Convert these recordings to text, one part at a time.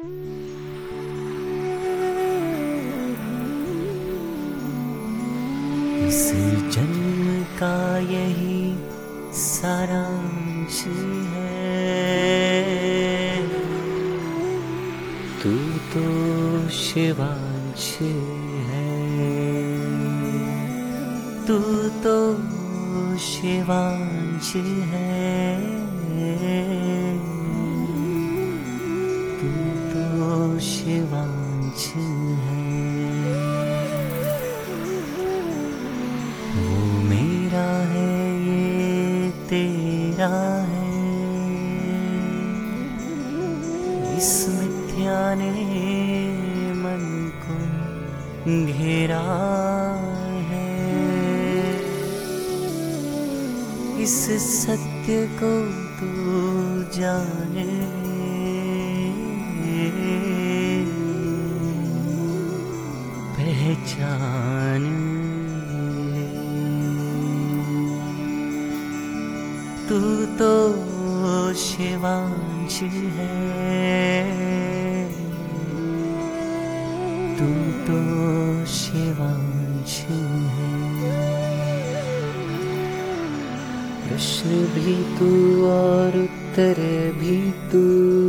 इस जन्म का यही सारांश है, तू तो शिवांश है, तू तो शिवांश है, तू तो शिवांश है। वो मेरा है, ये तेरा है, इस मिथ्या ने मन को घेरा है, इस सत्य को तू जान ले, पहचान ले। तू तो शिवांश है, तू तो शिवांश है। प्रश्न भी तू और उत्तर भी तू,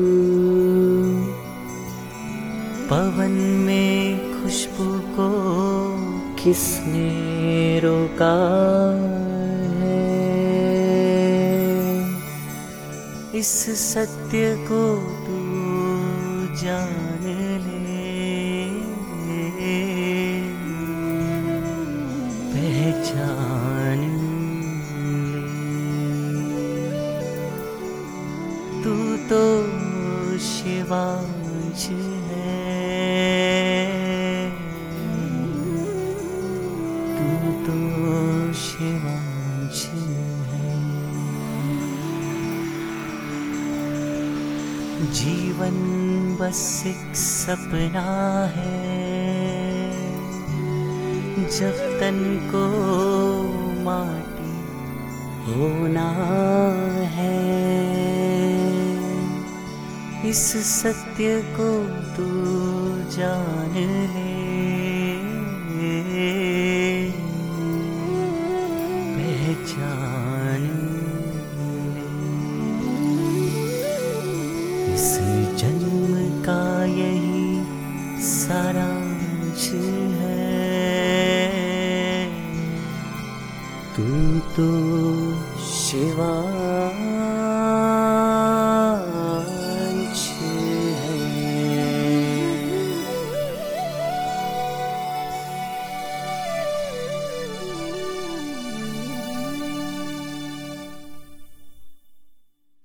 पवन में खुशबू को किसने रोका है, इस सत्य को तू जान ले, पहचान ले। तू तो शिवांश है, तू तो शिवांश है। जीवन बस एक सपना है, जब तन को माटी होना है, इस सत्य को तू जान ले, पहचान ले। इस जन्म का यही सारांश है, तू तो शिवांश